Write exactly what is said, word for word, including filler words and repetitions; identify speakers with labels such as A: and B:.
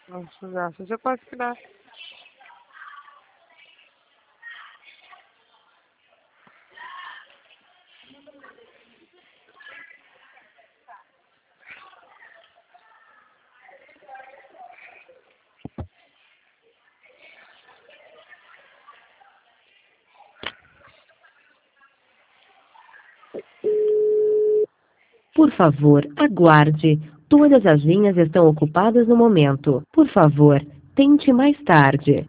A: Nossa, já, já pode tirar.
B: Por favor, aguarde. Todas as linhas estão ocupadas no momento. Por favor, tente mais tarde.